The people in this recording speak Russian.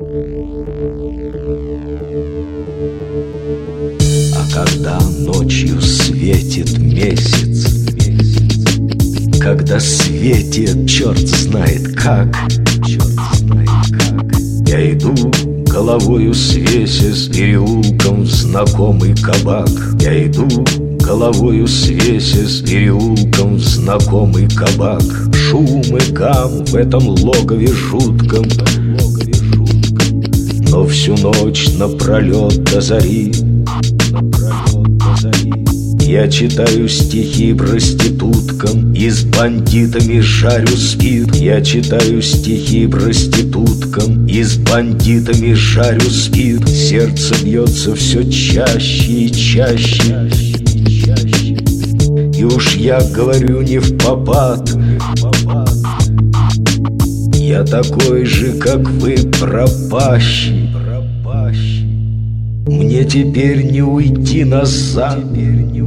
А когда ночью светит месяц, когда светит черт знает как, я иду головою свесясь переулком в знакомый кабак. Я иду головою свесясь переулком в знакомый кабак. Шум и гам в этом логове жутком, но всю ночь напролет до зари я читаю стихи проституткам и с бандитами жарю спирт. Я читаю стихи проституткам и с бандитами жарю спирт. Сердце бьется все чаще и чаще, и уж я говорю не впопад. Я такой же, как вы, пропащий. Мне теперь не уйти назад.